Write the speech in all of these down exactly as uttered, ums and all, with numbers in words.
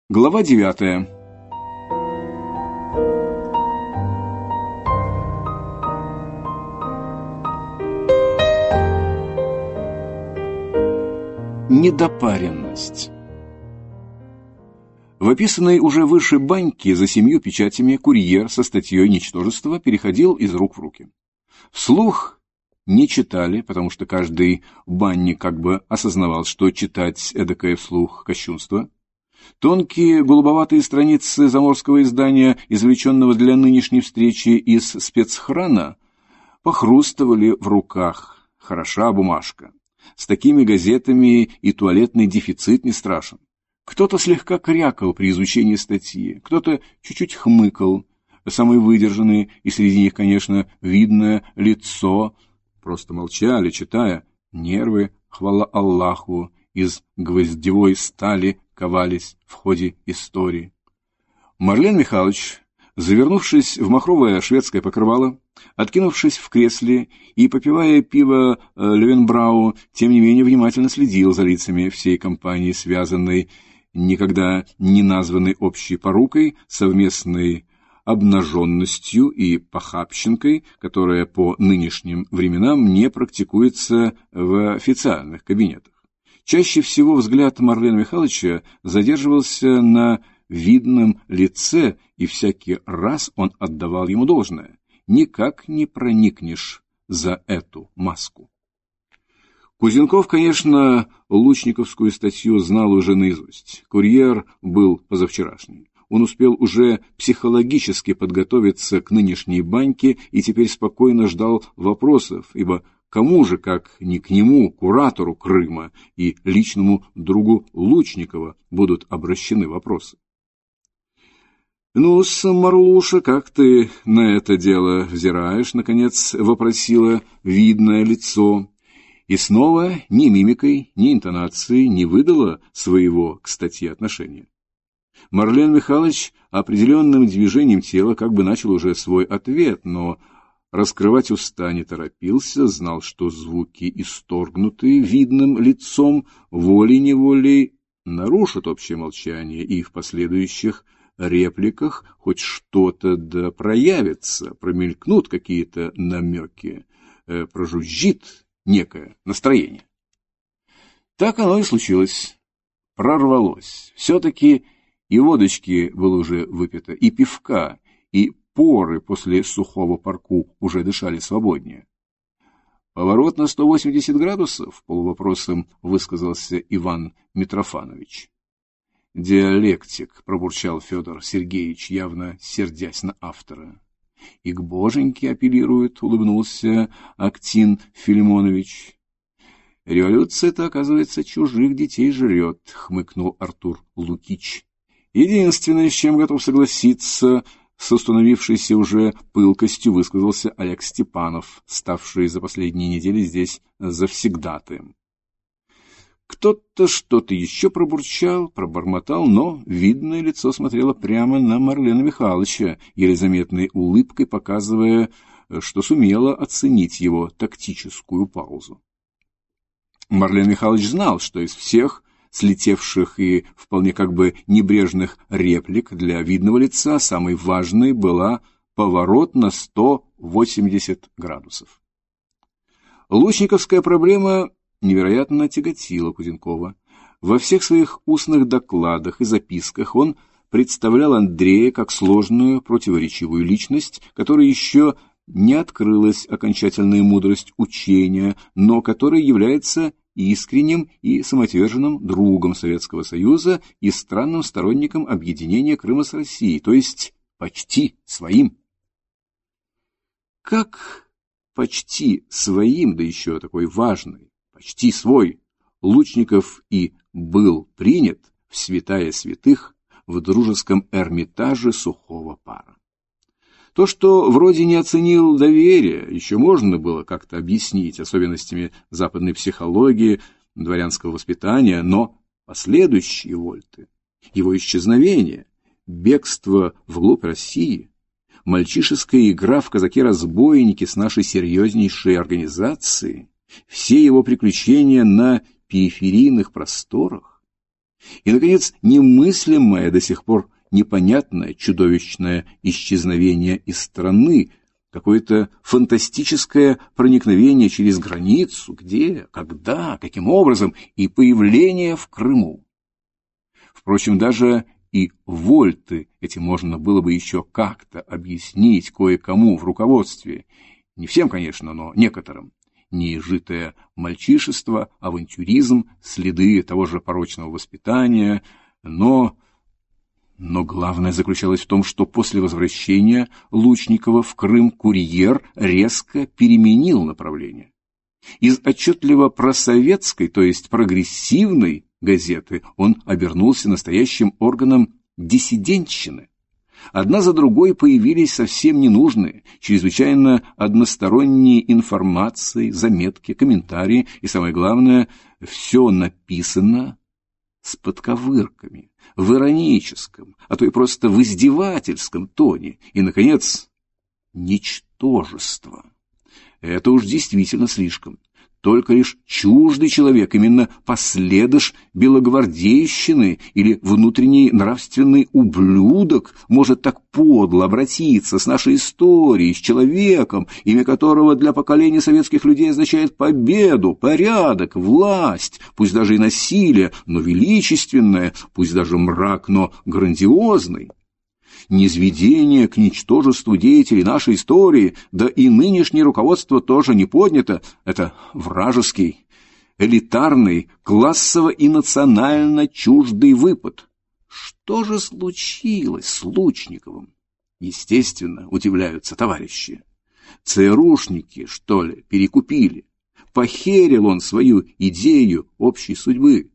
Глава девятая. Недопаренность. В описанной уже выше баньке за семью печатями курьер со статьей ничтожества переходил из рук в руки. Вслух не читали, потому что каждый банник как бы осознавал, что читать эдакое вслух кощунство. Тонкие голубоватые страницы заморского издания, извлеченного для нынешней встречи из спецхрана, похрустывали в руках. Хороша бумажка. С такими газетами и туалетный дефицит не страшен. Кто-то слегка крякал при изучении статьи, кто-то чуть-чуть хмыкал. Самые выдержанные, и среди них, конечно, видное лицо, просто молчали, читая. Нервы, хвала Аллаху, из гвоздевой стали ковались в ходе истории. Марлен Михайлович, завернувшись в махровое шведское покрывало, откинувшись в кресле и попивая пиво Левенбрау, тем не менее внимательно следил за лицами всей компании, связанной никогда не названной общей порукой, совместной обнаженностью и похабщенкой, которая по нынешним временам не практикуется в официальных кабинетах. Чаще всего взгляд Марлена Михайловича задерживался на видном лице, и всякий раз он отдавал ему должное. Никак не проникнешь за эту маску. Кузенков, конечно, лучниковскую статью знал уже наизусть. Курьер был позавчерашний. Он успел уже психологически подготовиться к нынешней баньке и теперь спокойно ждал вопросов, ибо кому же, как не к нему, куратору Крыма и личному другу Лучникова, будут обращены вопросы? «Ну-с, Марлуша, как ты на это дело взираешь?» — наконец вопросило видное лицо. И снова ни мимикой, ни интонацией не выдала своего к статье отношения. Марлен Михайлович определенным движением тела как бы начал уже свой ответ, но раскрывать уста не торопился, знал, что звуки, исторгнутые видным лицом, волей-неволей нарушат общее молчание, и в последующих репликах хоть что-то да проявится, промелькнут какие-то намеки, э, прожужжит некое настроение. Так оно и случилось. Прорвалось. Все-таки и водочки было уже выпито, и пивка, и поры после сухого парку уже дышали свободнее. «Поворот на сто восемьдесят градусов?» — полувопросом высказался Иван Митрофанович. «Диалектик», — пробурчал Федор Сергеевич, явно сердясь на автора. «И к боженьке апеллирует», — улыбнулся Актин Филимонович. «Революция-то, оказывается, чужих детей жрет», — хмыкнул Артур Лукич. «Единственное, с чем готов согласиться, с установившейся уже пылкостью высказался Олег Степанов, ставший за последние недели здесь завсегдатаем». Кто-то что-то еще пробурчал, пробормотал, но видное лицо смотрело прямо на Марлена Михайловича, еле заметной улыбкой показывая, что сумело оценить его тактическую паузу. Марлен Михайлович знал, что из всех слетевших и вполне как бы небрежных реплик для видного лица самой важной была поворот на сто восемьдесят градусов. Лучниковская проблема невероятно тяготила Кузенкова. Во всех своих устных докладах и записках он представлял Андрея как сложную, противоречивую личность, которой еще не открылась окончательная мудрость учения, но которая является искренним и самоотверженным другом Советского Союза и странным сторонником объединения Крыма с Россией, то есть почти своим. Как почти своим, да еще такой важный, почти свой, Лучников и был принят в святая святых в дружеском Эрмитаже сухого пара. То, что вроде не оценил доверия, еще можно было как-то объяснить особенностями западной психологии, дворянского воспитания, но последующие вольты, его исчезновение, бегство вглубь России, мальчишеская игра в казаки-разбойники с нашей серьезнейшей организацией, все его приключения на периферийных просторах, И, наконец, немыслимое до сих пор непонятное чудовищное исчезновение из страны, какое-то фантастическое проникновение через границу, где, когда, каким образом, и появление в Крыму. Впрочем, даже и вольты эти можно было бы еще как-то объяснить кое-кому в руководстве, не всем, конечно, но некоторым. Неизжитое мальчишество, авантюризм, следы того же порочного воспитания, но... Но главное заключалось в том, что после возвращения Лучникова в Крым курьер резко переменил направление. Из отчетливо просоветской, то есть прогрессивной газеты он обернулся настоящим органом диссидентщины. Одна за другой появились совсем ненужные, чрезвычайно односторонние информации, заметки, комментарии, и самое главное, все написано с подковырками, в ироническом, а то и просто в издевательском тоне. И, наконец, ничтожество. Это уж действительно слишком. Только лишь чуждый человек, именно последыш белогвардейщины или внутренний нравственный ублюдок может так подло обратиться с нашей историей, с человеком, имя которого для поколения советских людей означает победу, порядок, власть, пусть даже и насилие, но величественное, пусть даже мрак, но грандиозный. Низведение к ничтожеству деятелей нашей истории, да и нынешнее руководство тоже не поднято, это вражеский, элитарный, классово и национально чуждый выпад. Что же случилось с Лучниковым? Естественно, удивляются товарищи. ЦРУшники, что ли, перекупили? Похерил он свою идею общей судьбы.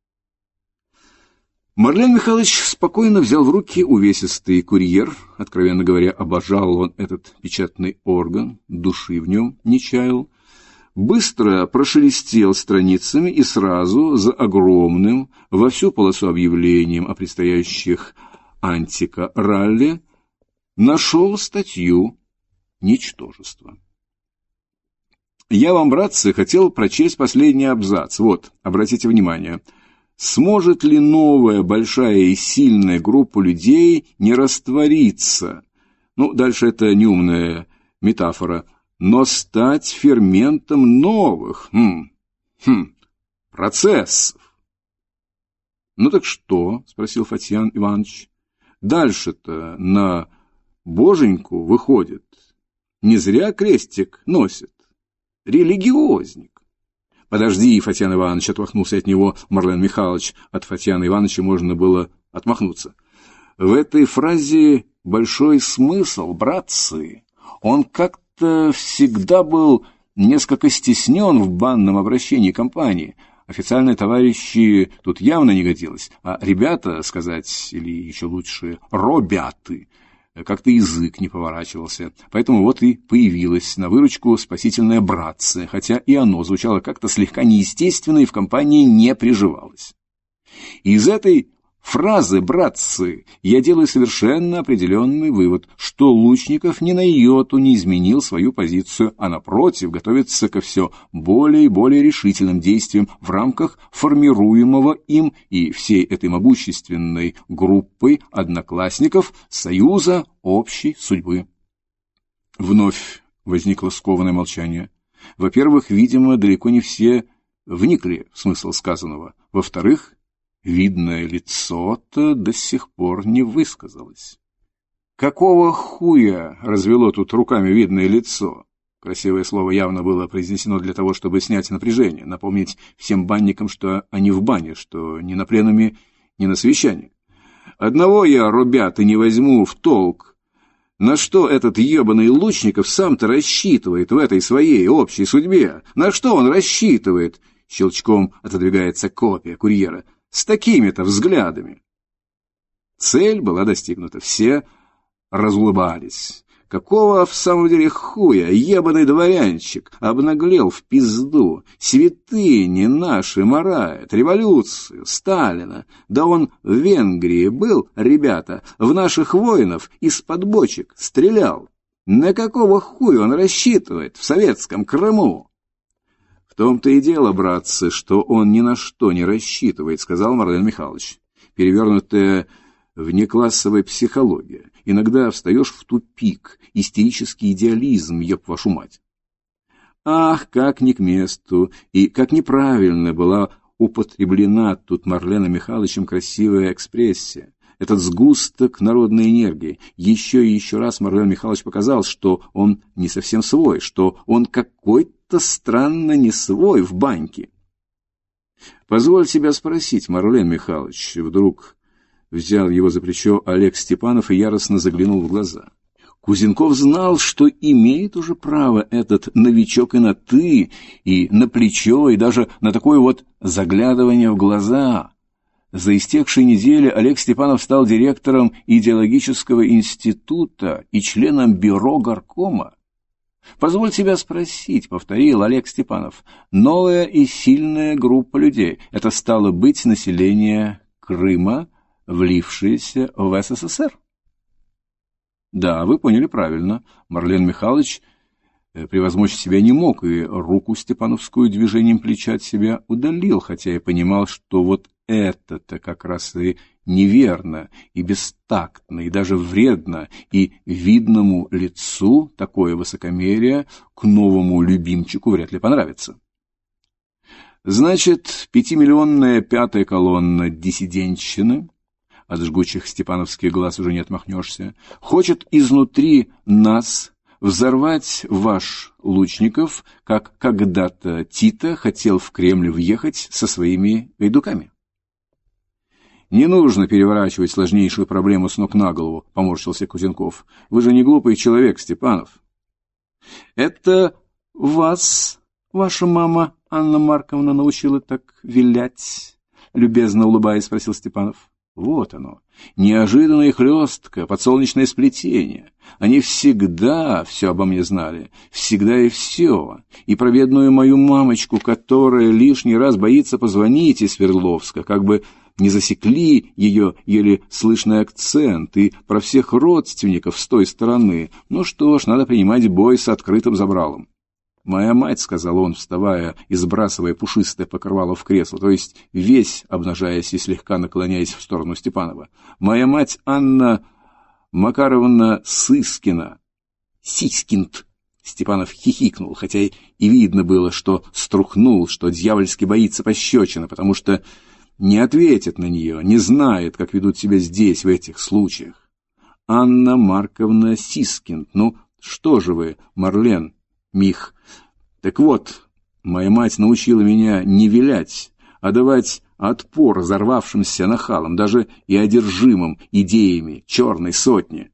Марлен Михайлович спокойно взял в руки увесистый курьер. Откровенно говоря, обожал он этот печатный орган, души в нем не чаял. Быстро прошелестел страницами и сразу за огромным во всю полосу объявлением о предстоящих антика-ралли нашел статью «Ничтожество». Я вам, братцы, хотел прочесть последний абзац. Вот, обратите внимание. Сможет ли новая, большая и сильная группа людей не раствориться? Ну, дальше это неумная метафора. Но стать ферментом новых хм, хм, процессов. Ну так что? Спросил Фатьян Иванович. Дальше-то на боженьку выходит. Не зря крестик носит. Религиозник. «Подожди, Фатьян Иванович», — отмахнулся от него Марлен Михайлович. От Фатьяна Ивановича можно было отмахнуться. В этой фразе большой смысл, братцы. Он как-то всегда был несколько стеснен в банном обращении компании. Официальные товарищи тут явно не годилось, а ребята, сказать, или еще лучше, робяты, как-то язык не поворачивался. Поэтому вот и появилась на выручку спасительное братце, хотя и оно звучало как-то слегка неестественно и в компании не приживалось. Из этой фразы «братцы» я делаю совершенно определенный вывод, что Лучников ни на йоту не изменил свою позицию, а напротив готовится ко все более и более решительным действиям в рамках формируемого им и всей этой могущественной группой одноклассников союза общей судьбы. Вновь возникло скованное молчание. Во-первых, видимо, далеко не все вникли в смысл сказанного. Во-вторых, видное лицо-то до сих пор не высказалось. Какого хуя развело тут руками видное лицо? Красивое слово явно было произнесено для того, чтобы снять напряжение, напомнить всем банникам, что они в бане, что ни на пленуме, ни на совещании. Одного я, ребята, не возьму в толк. На что этот ебаный Лучников сам-то рассчитывает в этой своей общей судьбе? На что он рассчитывает? Щелчком отодвигается копия курьера. С такими-то взглядами. Цель была достигнута. Все разулыбались. Какого в самом деле хуя ебаный дворянчик обнаглел в пизду, святыни наши марает, революцию, Сталина. Да он в Венгрии был, ребята, в наших воинов из-под бочек стрелял. На какого хуя он рассчитывает в советском Крыму? том-то и дело, братцы, что он ни на что не рассчитывает, сказал Марлен Михайлович. Перевернутая внеклассовая психология. Иногда встаешь в тупик, истерический идеализм, еб вашу мать. Ах, как не к месту, и как неправильно была употреблена тут Марленом Михайловичем красивая экспрессия. Этот сгусток народной энергии. Еще и еще раз Марлен Михайлович показал, что он не совсем свой, что он какой-то странно не свой в баньке. «Позволь себя спросить, Марлен Михайлович», вдруг взял его за плечо Олег Степанов и яростно заглянул в глаза. Кузенков знал, что имеет уже право этот новичок и на «ты», и на плечо, и даже на такое вот заглядывание в глаза. За истекшие недели Олег Степанов стал директором идеологического института и членом бюро горкома. «Позволь себя спросить», — повторил Олег Степанов, — «новая и сильная группа людей — это стало быть население Крыма, влившееся в СССР?» Да, вы поняли правильно. Марлен Михайлович превозмочь себя не мог, и руку степановскую движением плеча от себя удалил, хотя и понимал, что вот это-то как раз и неверно, и бестактно, и даже вредно, и видному лицу такое высокомерие к новому любимчику вряд ли понравится. Значит, пятимиллионная пятая колонна диссидентщины, от жгучих степановских глаз уже не отмахнешься, хочет изнутри нас взорвать ваш Лучников, как когда-то Тита хотел в Кремль въехать со своими гайдуками. «Не нужно переворачивать сложнейшую проблему с ног на голову», — поморщился Кузенков. «Вы же не глупый человек, Степанов». «Это вас ваша мама Анна Марковна научила так вилять?» — любезно улыбаясь, спросил Степанов. Вот оно, неожиданно и хлестко, подсолнечное сплетение. Они всегда все обо мне знали, всегда и все. И про бедную мою мамочку, которая лишний раз боится позвонить из Свердловска, как бы не засекли ее еле слышный акцент, и про всех родственников с той стороны. Ну что ж, надо принимать бой с открытым забралом. «Моя мать», — сказал он, вставая и сбрасывая пушистое покрывало в кресло, то есть весь обнажаясь и слегка наклоняясь в сторону Степанова, «моя мать Анна Макаровна Сыскина». «Сиськинд», — Степанов хихикнул, хотя и видно было, что струхнул, что дьявольски боится пощечины, потому что не ответит на нее, не знает, как ведут себя здесь, в этих случаях. «Анна Марковна Сискинд, ну что же вы, Марлен Мих? Так вот, моя мать научила меня не вилять, а давать отпор взорвавшимся нахалам, даже и одержимым идеями черной сотни».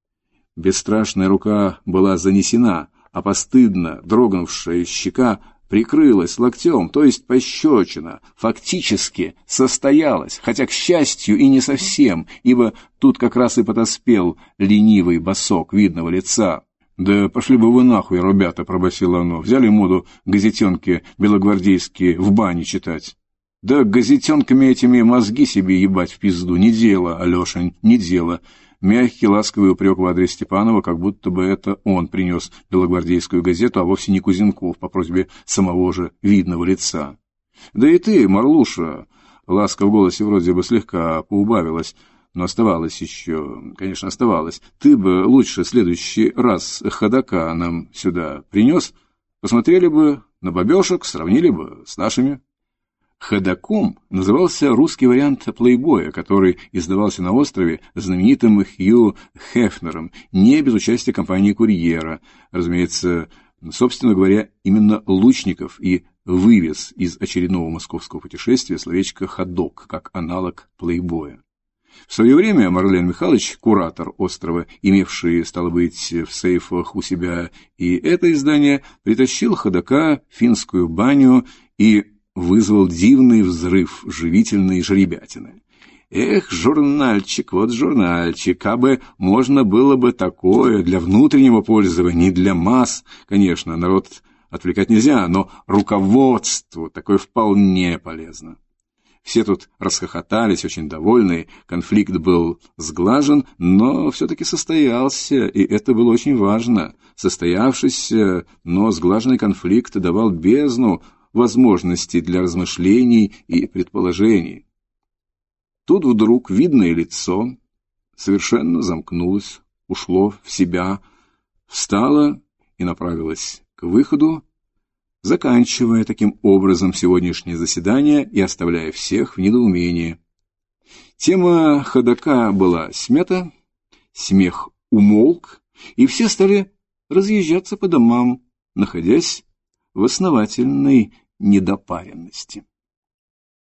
Бесстрашная рука была занесена, а постыдно дрогнувшая щека прикрылась локтем, то есть пощечина, фактически состоялась, хотя, к счастью, и не совсем, ибо тут как раз и подоспел ленивый босок видного лица. «Да пошли бы вы нахуй, ребята», — пробасило оно. «Взяли моду газетенки белогвардейские в бане читать». «Да газетенками этими мозги себе ебать в пизду. Не дело, Алеша, не дело». Мягкий, ласковый упрек в адрес Степанова, как будто бы это он принес белогвардейскую газету, а вовсе не Кузенков, по просьбе самого же видного лица. «Да и ты, Марлуша», — ласка в голосе вроде бы слегка поубавилась, но оставалось еще, конечно, оставалось. «Ты бы лучше в следующий раз ходока нам сюда принес, посмотрели бы на бабешек, сравнили бы с нашими». Ходоком назывался русский вариант плейбоя, который издавался на острове знаменитым Хью Хефнером, не без участия компании «Курьера». Разумеется, собственно говоря, именно Лучников и вывез из очередного московского путешествия словечко «ходок» как аналог плейбоя. В свое время Марлен Михайлович, куратор острова, имевший, стало быть, в сейфах у себя и это издание, притащил ходока в финскую баню и вызвал дивный взрыв живительной жеребятины. Эх, журнальчик, вот журнальчик, а бы можно было бы такое для внутреннего пользования, не для масс, конечно, народ отвлекать нельзя, но руководству такое вполне полезно. Все тут расхохотались, очень довольны, конфликт был сглажен, но все-таки состоялся, и это было очень важно. Состоявшийся, но сглаженный конфликт давал бездну возможностей для размышлений и предположений. Тут вдруг видное лицо совершенно замкнулось, ушло в себя, встало и направилось к выходу, заканчивая таким образом сегодняшнее заседание и оставляя всех в недоумении. Тема ходока была смята, смех умолк, и все стали разъезжаться по домам, находясь в основательной недопаренности.